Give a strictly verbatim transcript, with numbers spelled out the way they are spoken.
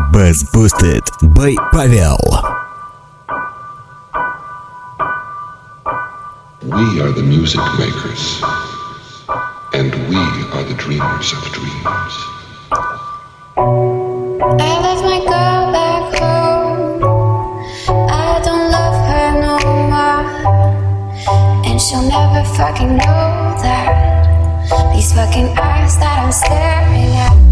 Bass Boosted by Pavel. We are the music makers, and we are the dreamers of dreams. I left my girl back home. I don't love her no more, and she'll never fucking know that. These fucking eyes that I'm staring at.